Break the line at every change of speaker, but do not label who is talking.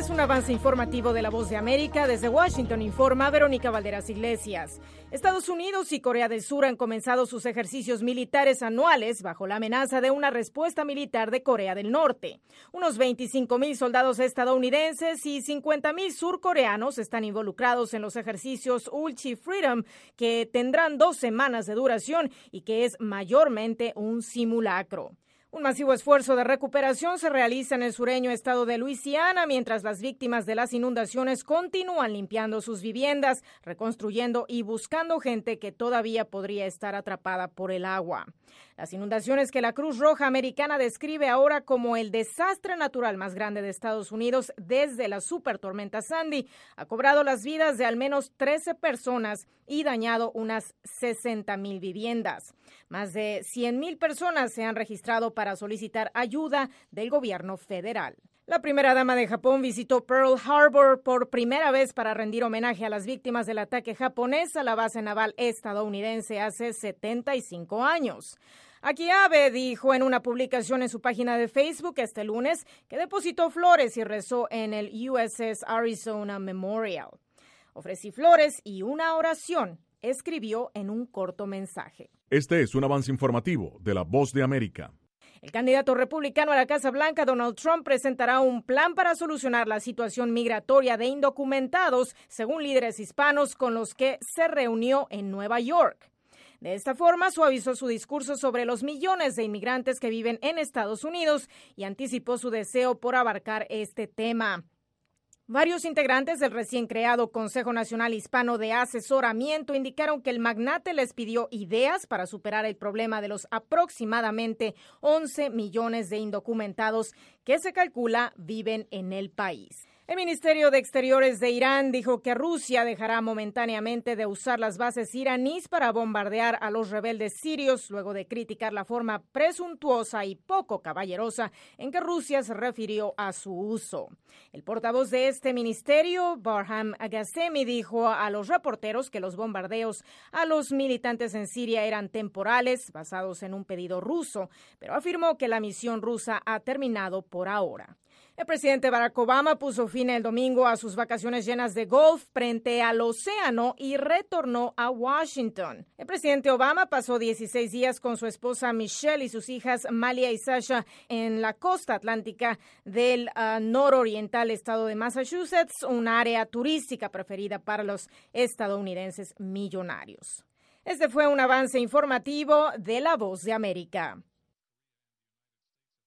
es un avance informativo de La Voz de América. Desde Washington informa Verónica Valderas Iglesias. Estados Unidos y Corea del Sur han comenzado sus ejercicios militares anuales bajo la amenaza de una respuesta militar de Corea del Norte. Unos 25,000 soldados estadounidenses y 50,000 surcoreanos están involucrados en los ejercicios Ulchi Freedom, que tendrán 2 semanas de duración y que es mayormente un simulacro. Un masivo esfuerzo de recuperación se realiza en el sureño estado de Luisiana, mientras las víctimas de las inundaciones continúan limpiando sus viviendas, reconstruyendo y buscando gente que todavía podría estar atrapada por el agua. Las inundaciones que la Cruz Roja Americana describe ahora como el desastre natural más grande de Estados Unidos desde la supertormenta Sandy ha cobrado las vidas de al menos 13 personas y dañado unas 60,000 viviendas. Más de 100,000 personas se han registrado para solicitar ayuda del gobierno federal. La primera dama de Japón visitó Pearl Harbor por primera vez para rendir homenaje a las víctimas del ataque japonés a la base naval estadounidense hace 75 años. Aki Abe dijo en una publicación en su página de Facebook este lunes que depositó flores y rezó en el USS Arizona Memorial. Ofrecí flores y una oración, escribió en un corto mensaje.
Este es un avance informativo de La Voz de América.
El candidato republicano a la Casa Blanca, Donald Trump, presentará un plan para solucionar la situación migratoria de indocumentados, según líderes hispanos con los que se reunió en Nueva York. De esta forma, suavizó su discurso sobre los millones de inmigrantes que viven en Estados Unidos y anticipó su deseo por abarcar este tema. Varios integrantes del recién creado Consejo Nacional Hispano de Asesoramiento indicaron que el magnate les pidió ideas para superar el problema de los aproximadamente 11 millones de indocumentados que se calcula viven en el país. El Ministerio de Exteriores de Irán dijo que Rusia dejará momentáneamente de usar las bases iraníes para bombardear a los rebeldes sirios, luego de criticar la forma presuntuosa y poco caballerosa en que Rusia se refirió a su uso. El portavoz de este ministerio, Barham Aghasemi, dijo a los reporteros que los bombardeos a los militantes en Siria eran temporales, basados en un pedido ruso, pero afirmó que la misión rusa ha terminado por ahora. El presidente Barack Obama puso fin el domingo a sus vacaciones llenas de golf frente al océano y retornó a Washington. El presidente Obama pasó 16 días con su esposa Michelle y sus hijas Malia y Sasha en la costa atlántica del nororiental estado de Massachusetts, un área turística preferida para los estadounidenses millonarios. Este fue un avance informativo de La Voz de América.